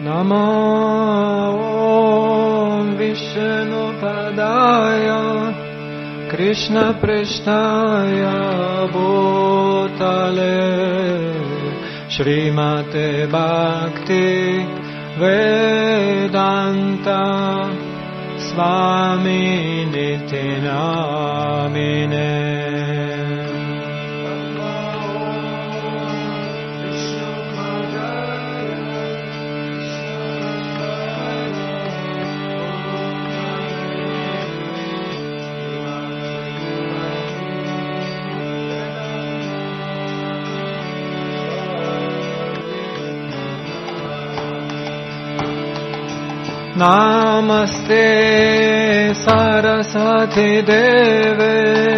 Namo Vishnupadaya Krishna Prishnaya Bhutale Srimate Bhakti Vedanta Swami Niti Namine. Namaste Saraswati Deve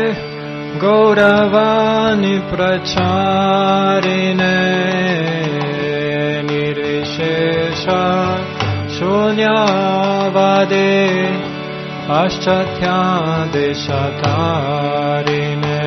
Gauravani Pracharine Nirvishesha Shunyavade Paschatya Deshatarine.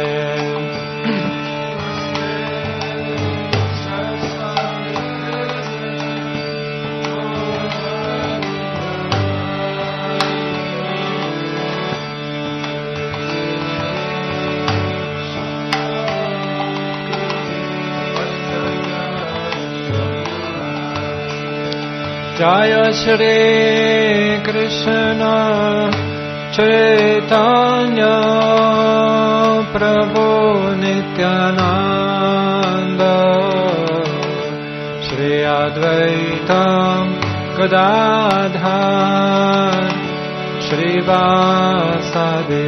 Jaya Shri Krishna Chaitanya Prabhu Nityananda Shri Advaita Gadadhar Shri Vasadi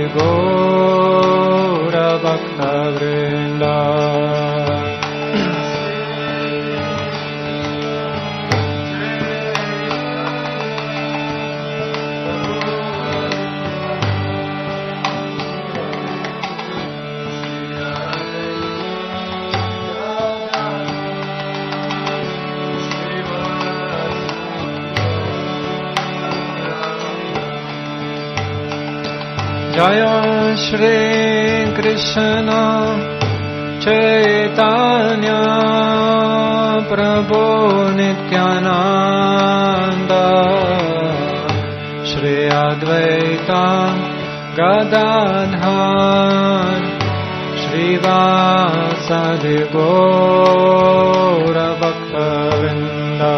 Gaura Bhakta Vrinda. Jaya Shri Krishna Chaitanya Prabhu Nityananda Shri Advaita Gadadhar Shri Vasadi Gaura Bhakta Vrinda.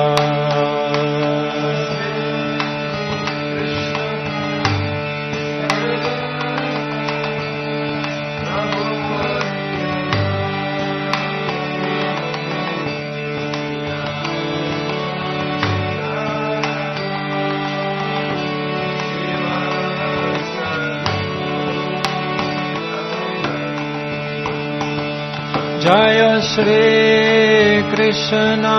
Jaya Shri Krishna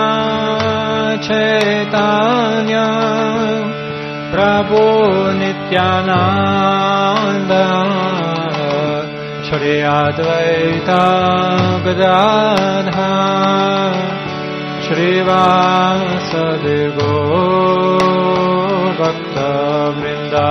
Chaitanya Prabhu Nityananda Shri Advaita Gadadhar Shri Vasadi Gaura Bhakta Vrinda.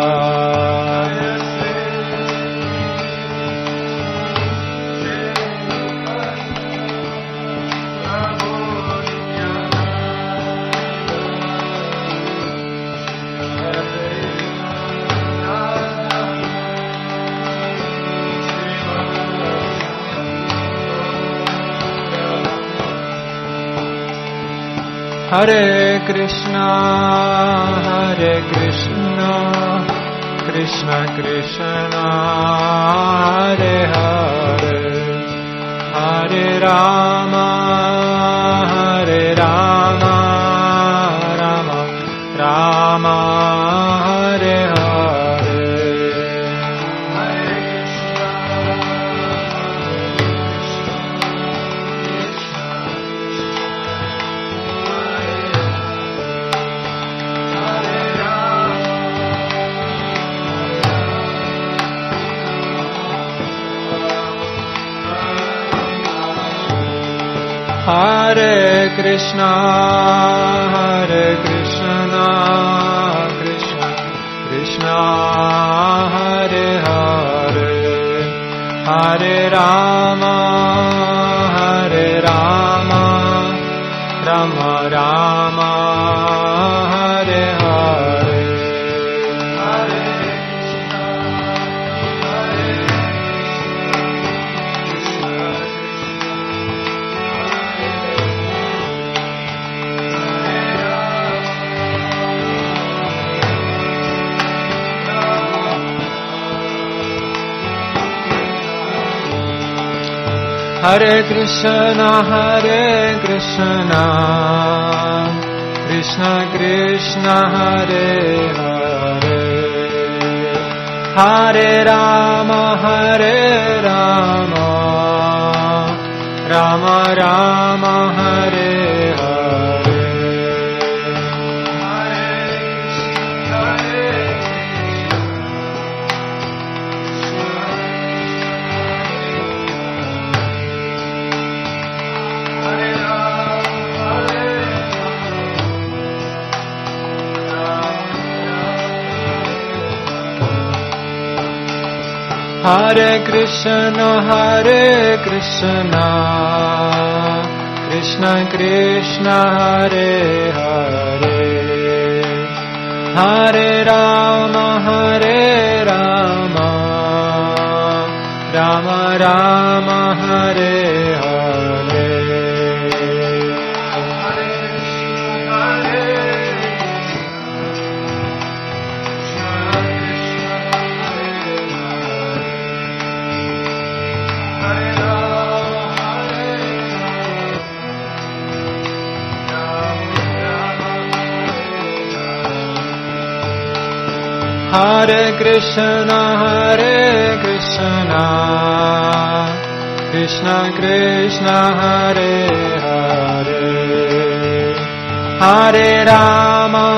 Hare Krishna, Krishna Krishna, Hare Hare, Hare Rama, Rama Rama, Hare Hare. Hare Krishna, Krishna Krishna, Hare Hare, Hare Rama, Rama Rama Hare Hare Hare Krishna, Krishna Krishna, Hare Hare, Hare Rama, Rama Rama, Hare Hare. Hare Krishna, Krishna Krishna, Hare Hare, Hare Rama, Rama Rama, Hare Hare. Hare Krishna, Krishna Krishna, Hare Hare, Hare Rama,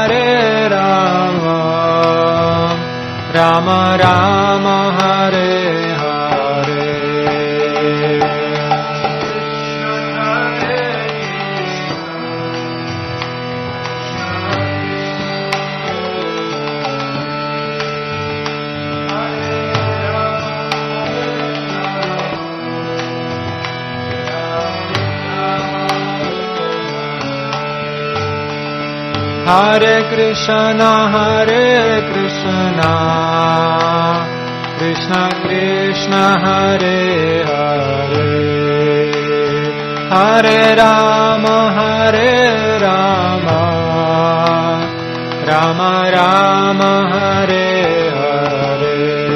Rama Rama, Hare Hare. Hare Krishna, Krishna Krishna, Hare Hare, Hare Rama, Rama Rama, Hare Hare.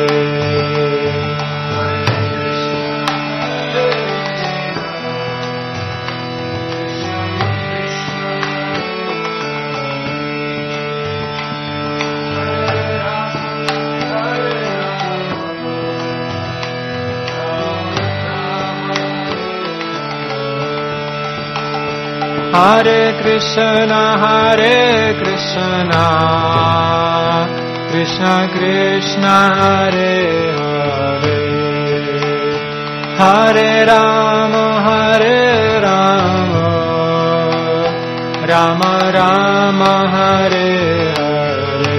Hare Krishna, Krishna Krishna, Hare Hare, Hare Rama, Rama Rama, Hare Hare.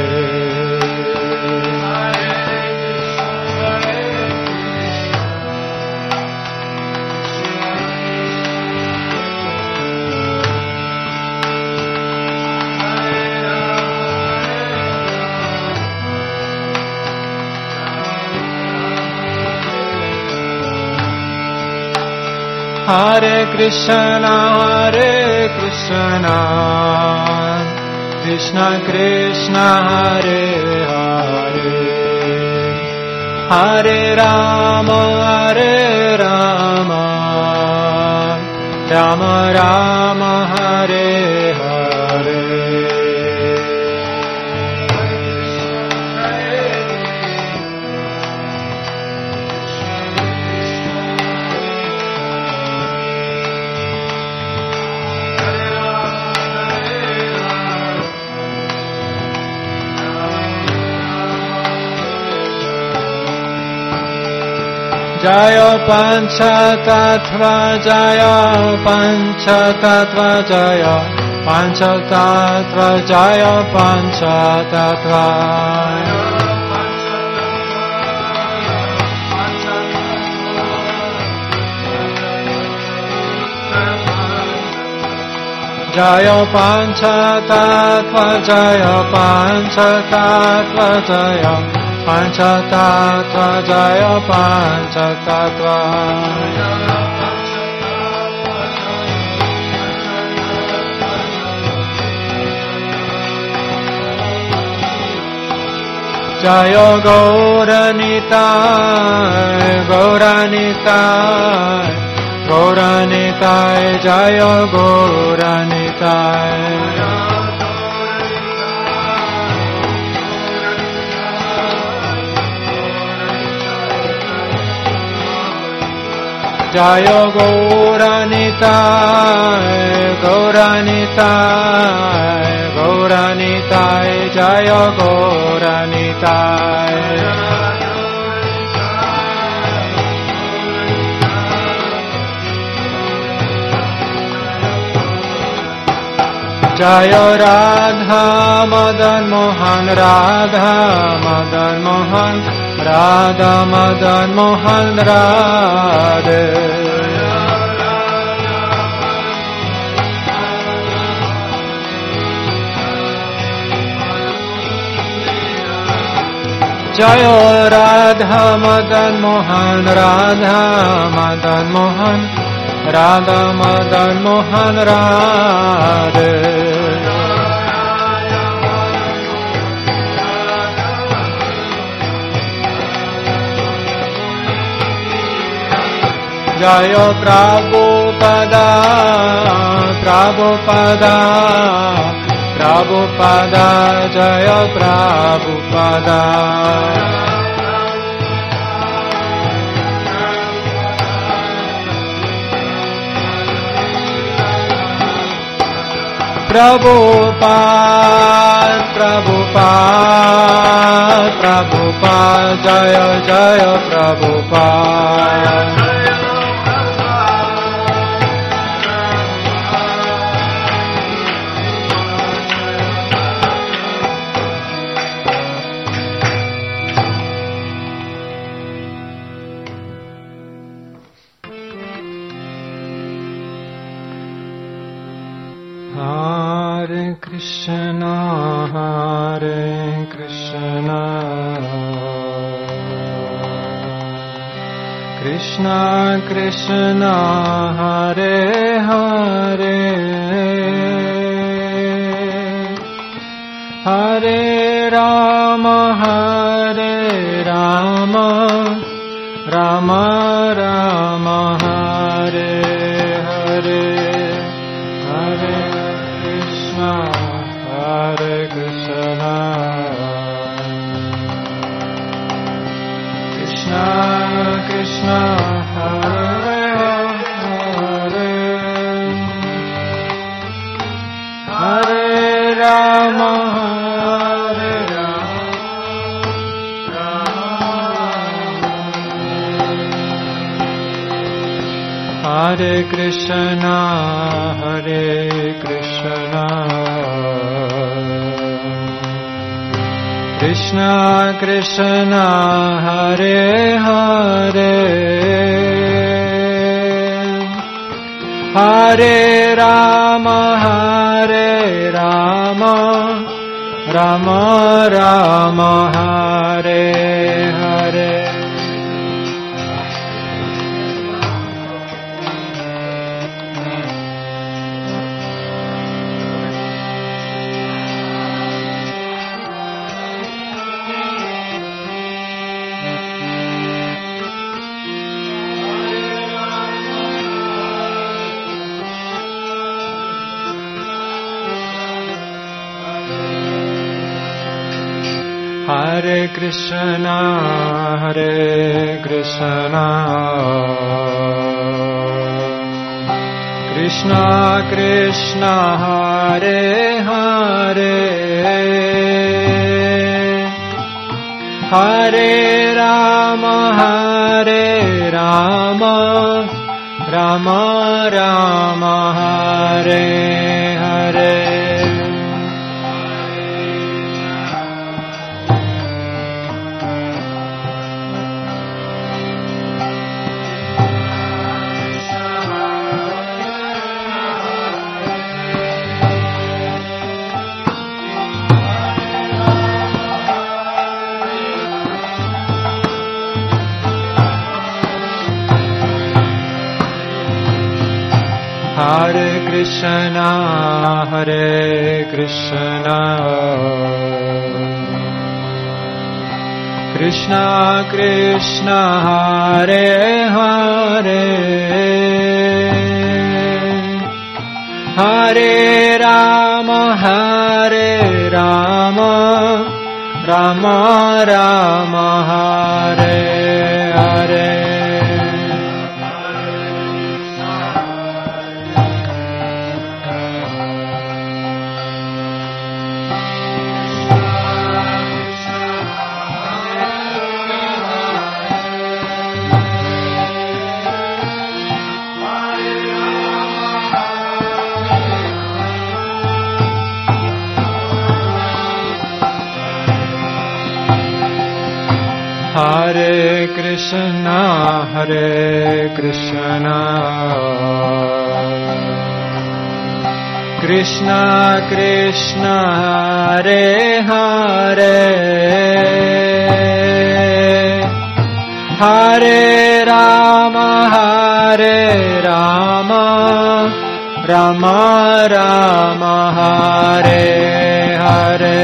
Hare Krishna, Krishna Krishna, Hare Hare, Hare Rama, Rama Rama, Hare Hare. Jaya Panchatattva, Jaya Panchatattva, Jaya Panchatattva, Jaya Panchatattva. Jaya Panchatattva Jaya Panchatattva Jaya Panchatattva Jaya Panchatattva Jaya Gauranitai Gauranitai Gauranitai Jaya Gauranitai Jaya Gauranitai Gauranitai Gauranitai Jaya Gauranitai Jaya Radha Madan Mohan Radha Madan Mohan Radha Madan Mohan Radhe Jaya Radha Madan Mohan Radha Madan Mohan Radha Madan Mohan Radhe Jaya Prabhupada Prabhupada Prabhupada Jaya Prabhupada Prabhupada Prabhupada Prabhupada Jaya Jaya Prabhupada Hare Krishna Krishna Krishna Hare Hare Hare Rama Rama Rama Hare Hare Hare Krishna Krishna Krishna Hare Hare Hare Rama Hare Krishna Krishna Krishna Hare Hare Hare Rama Rama Rama Hare Hare Hare Krishna Krishna Krishna Hare Hare Hare Rama Rama Rama Hare Hare Hare Krishna, Krishna Krishna, Hare Hare, Hare Rama, Rama Rama, Hare Hare. Hare Krishna, Krishna Krishna, Hare Hare, Hare Rama, Rama Rama, Hare Hare.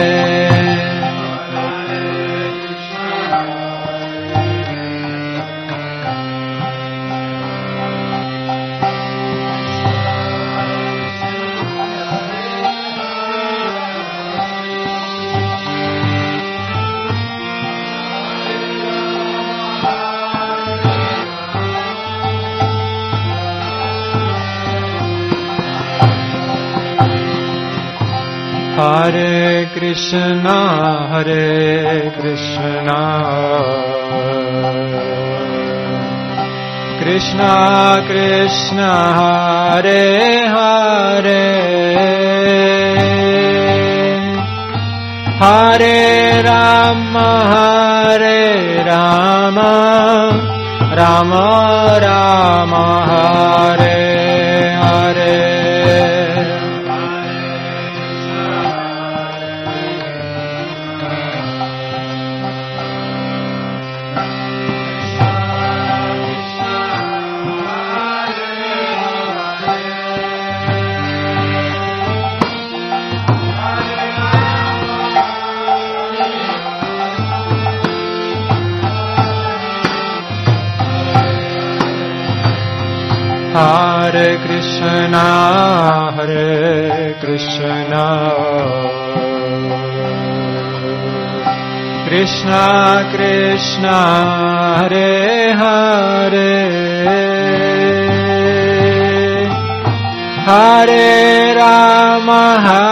Hare Krishna, Krishna Krishna, Hare Hare, Hare Rama, Rama Rama, Hare Hare. Hare Krishna, Krishna Krishna, Hare Hare, Hare Rama,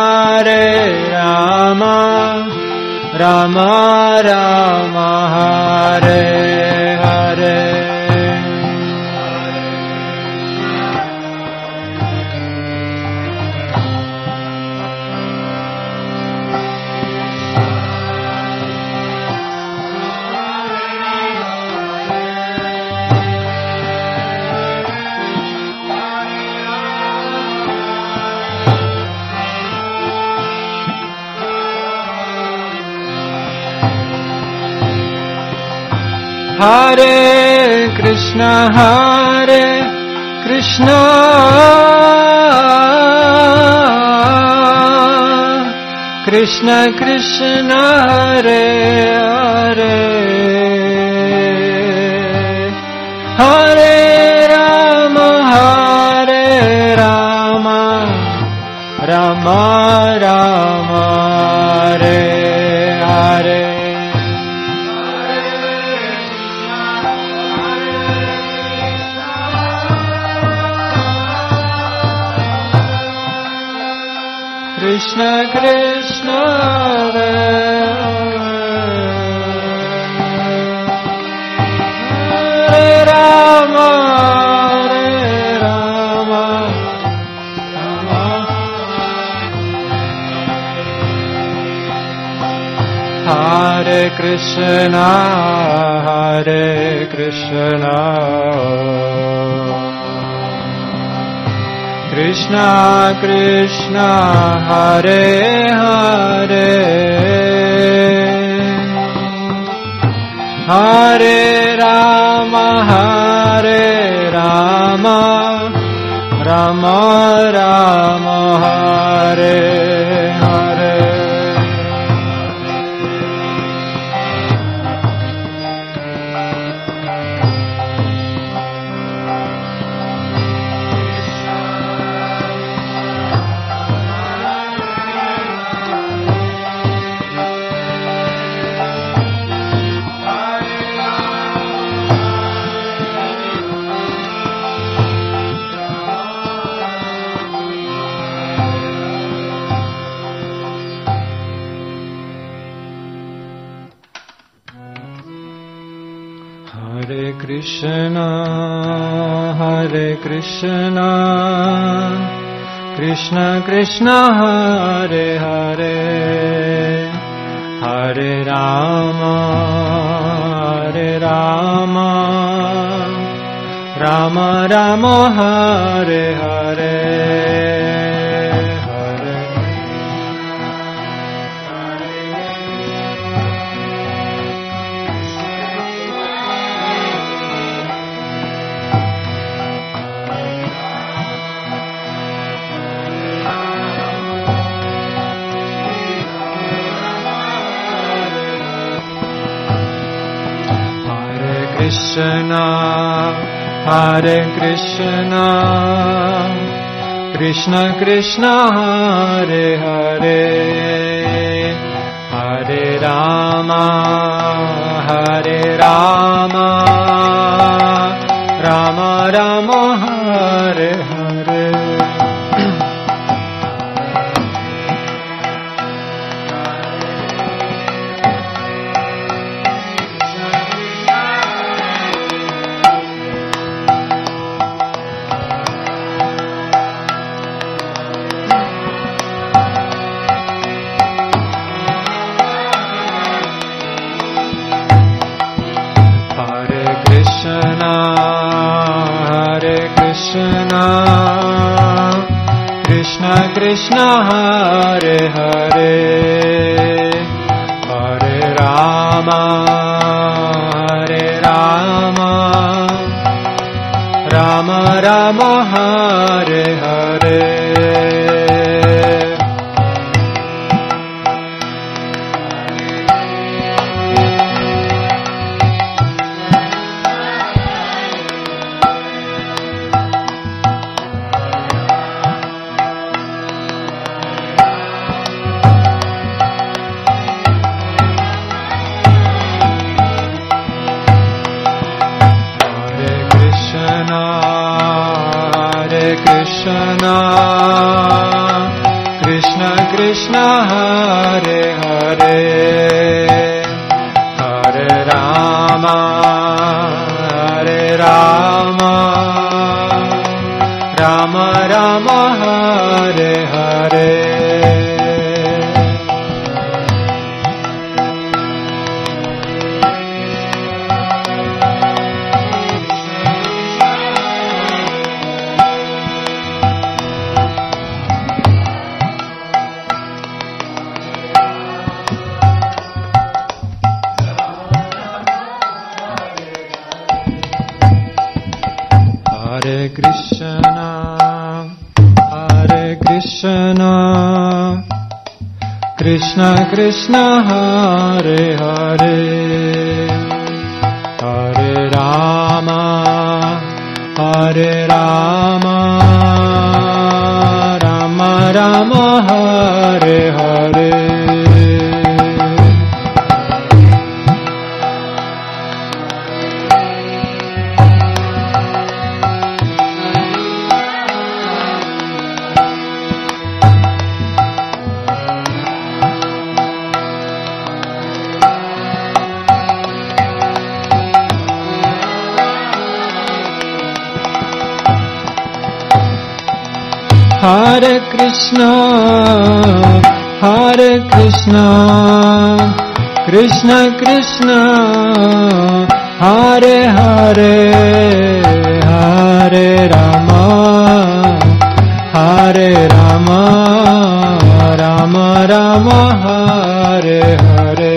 Rama Rama, Hare Hare. Hare Krishna, Krishna Krishna, Hare Hare, Hare Rama, Rama Rama, Hare Hare. Krishna Krishna, Hare Rama, Hare Krishna, Krishna Krishna, Hare Hare, Hare Rama, Rama Rama Hare Hare Hare Krishna, Krishna Krishna Hare Hare, Hare Rama, Rama Rama Hare Hare. Krishna, Hare Krishna, Krishna Krishna Hare Hare, Hare Rama, Rama Rama Hare Hare. Krishna Krishna Hare Hare, Hare Rama, Rama Rama Hare Hare. Krishna Krishna Hare Hare, Hare Rama, Rama Rama Hare Hare. Krishna Krishna Hare Hare, Hare Rama, Rama Rama Hare Hare. Hare Krishna, Krishna Krishna, Hare Hare, Hare Rama, Rama Rama Hare Hare.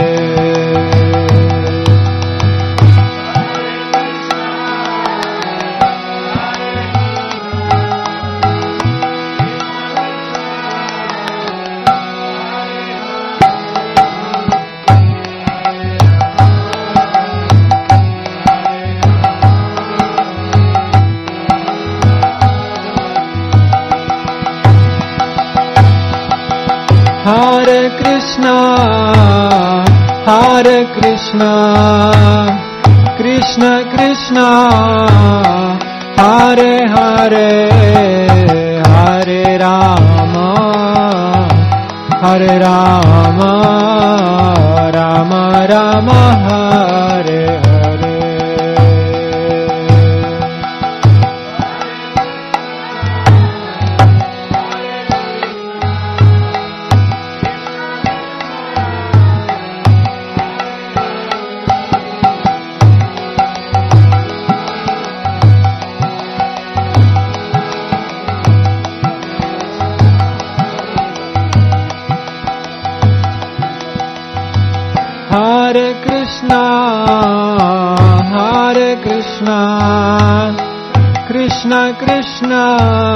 Hare Krishna, Hare Krishna, Krishna Krishna, Hare Hare, Hare Rama, Hare Rama, Rama Rama, Hare Hare. Hare Krishna, Hare Krishna, Krishna Krishna,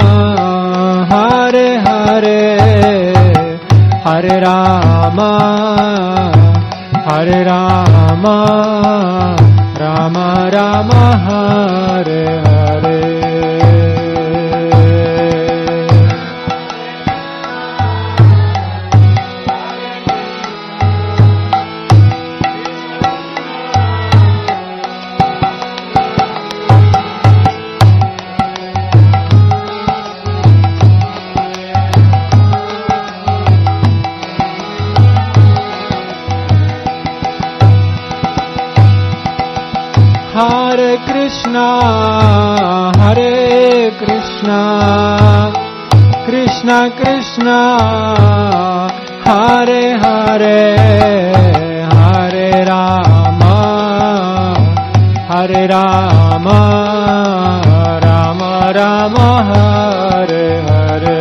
Hare Hare, Hare Rama, Hare Rama, Rama Rama, Hare Hare. Hare Krishna, Hare Krishna, Krishna Krishna, Hare Hare, Hare Rama, Hare Rama, Rama Rama, Hare Hare.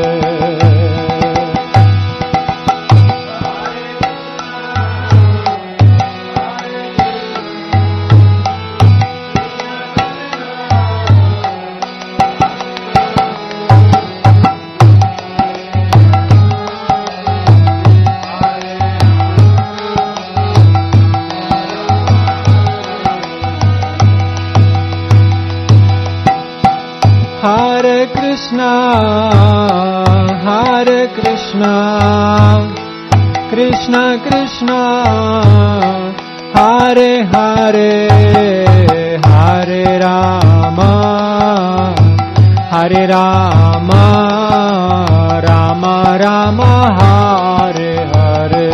Hare Krishna, Hare Krishna, Krishna Krishna, Hare Hare, Hare Rama, Hare Rama, Rama Rama, Hare Hare.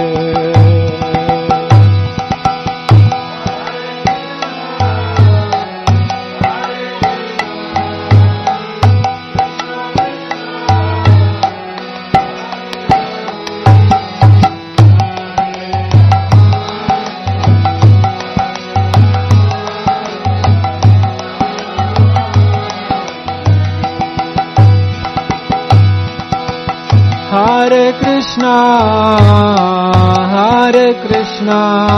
Hare Krishna, Hare Krishna,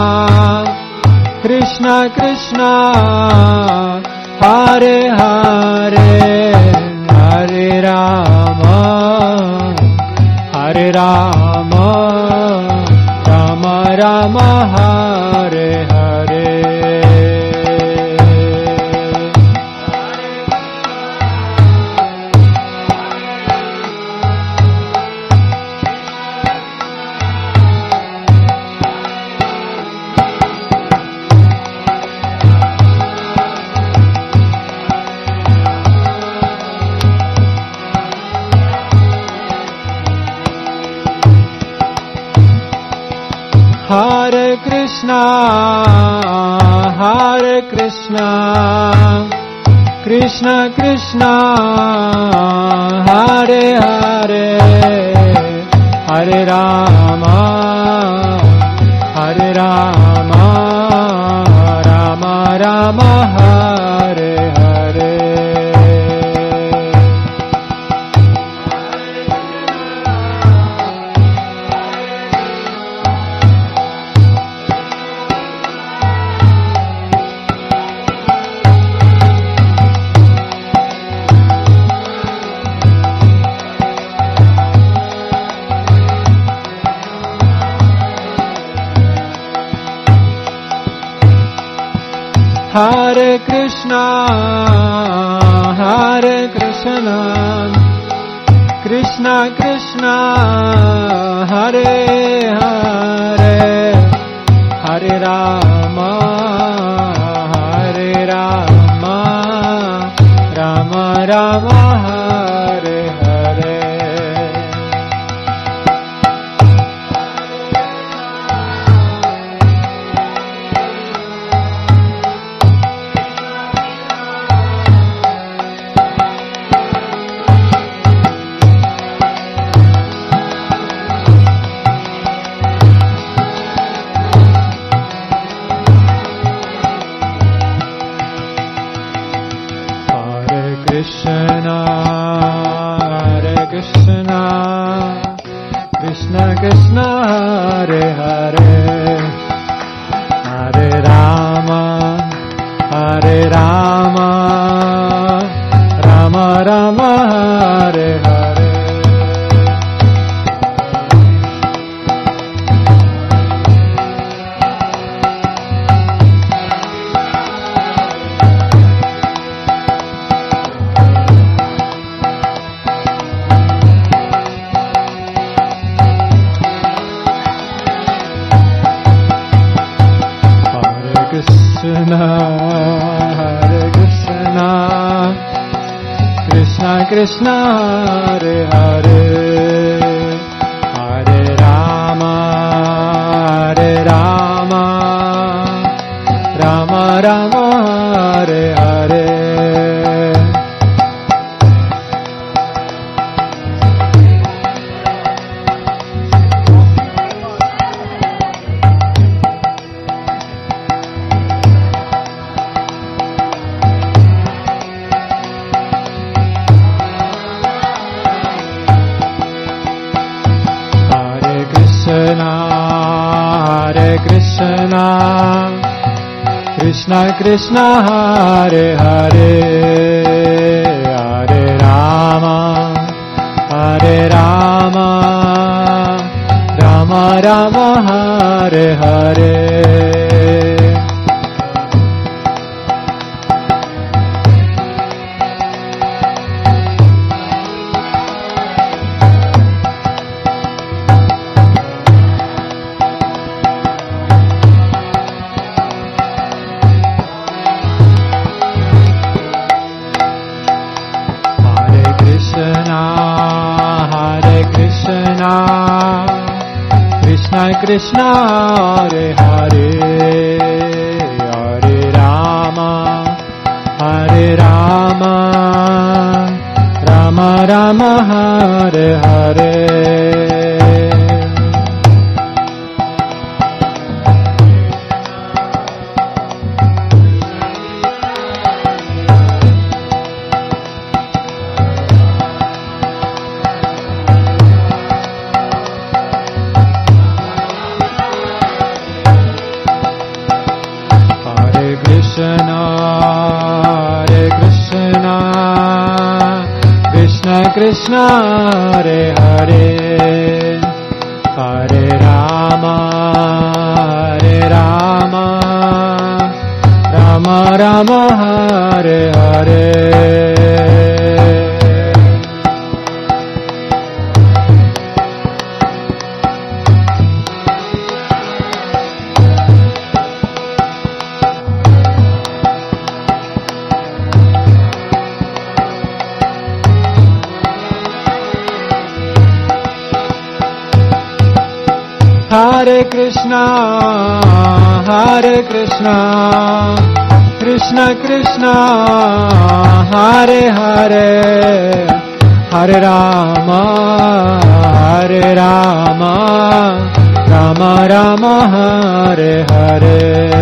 Krishna Krishna, Hare Hare, Hare Rama, Hare Rama, Rama Rama, Hare Hare. Hare Krishna, Hare Krishna, Krishna Krishna, Hare Hare, Hare Rama, Hare Rama, Rama Rama, Hare Hare. Hare Krishna, Hare Krishna, Krishna Krishna, Hare Hare, Hare Rama, Hare Rama, Rama Rama, Hare Hare. Krishna, Hare Krishna, Krishna Krishna, Hare Hare, Hare Rama, Hare Rama, Rama Rama, Hare Hare. Krishna, Hare Krishna, Krishna Krishna, Hare Hare, Hare Rama, Hare Rama, Rama Rama, Hare Hare. Hare Krishna, Krishna Krishna, Hare Hare, Hare Rama, Hare Rama, Rama Rama, Hare Hare. Krishna, Hare Hare, Hare Rama, Hare Rama, Rama Rama, Hare Hare. Krishna, Hare Hare, Hare Rama, Hare Rama, Rama Rama, Hare Hare. Hare Krishna, Hare Krishna, Krishna Krishna, Hare Hare, Hare Rama, Hare Rama, Rama Rama, Hare Hare.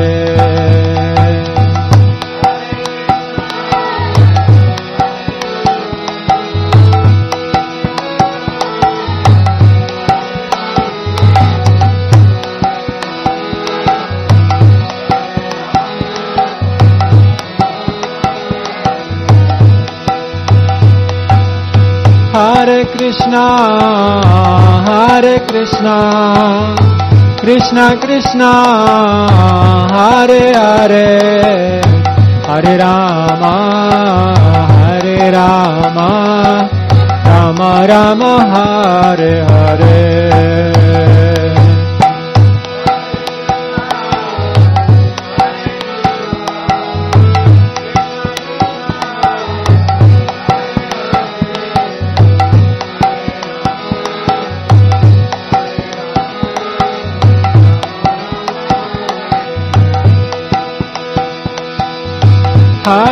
Hare Krishna, Hare Krishna, Krishna Krishna, Hare Hare, Hare Rama, Hare Rama, Rama Rama, Hare Hare.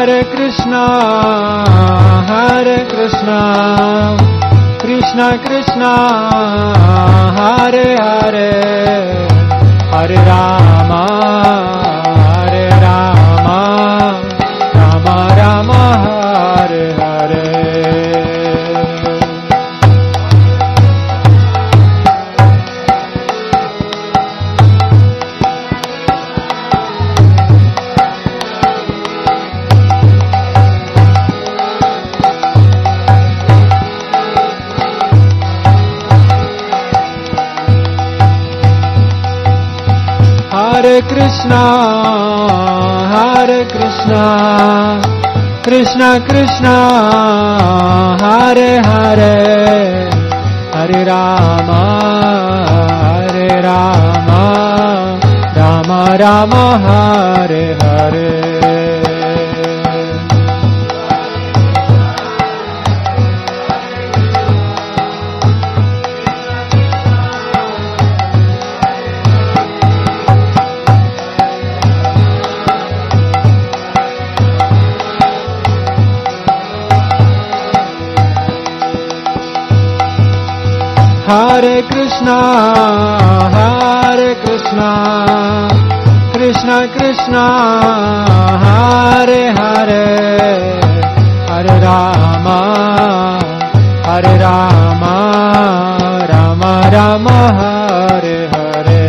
Hare Krishna, Krishna Krishna, Hare Hare, Hare Rama, Rama Rama, Hare Hare. Hare Krishna, Krishna Krishna, Hare Hare, Hare Rama, Rama Rama, Hare Hare. Hare Krishna, Krishna Krishna, Hare Hare, Hare Rama, Rama Rama, Hare Hare.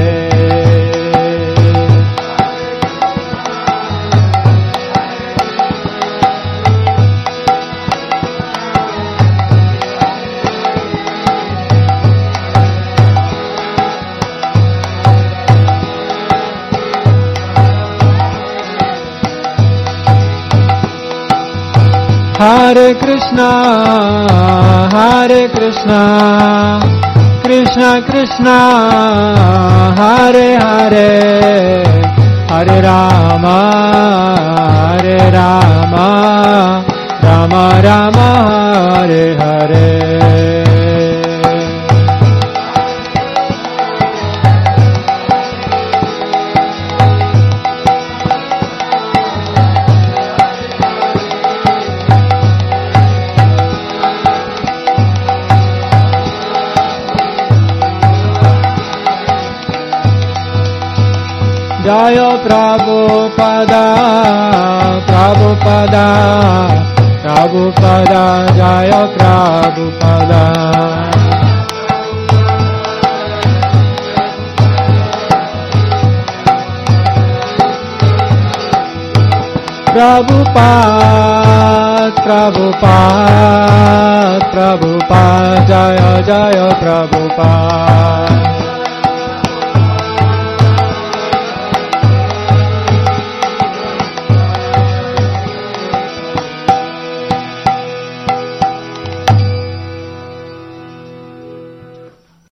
Hare Krishna, Krishna Krishna, Hare Hare, Hare Rama, Rama Rama, Hare Hare. Jaya Prabhupada, Jaya Prabhupada. Prabhupada, Jaya Prabhupada.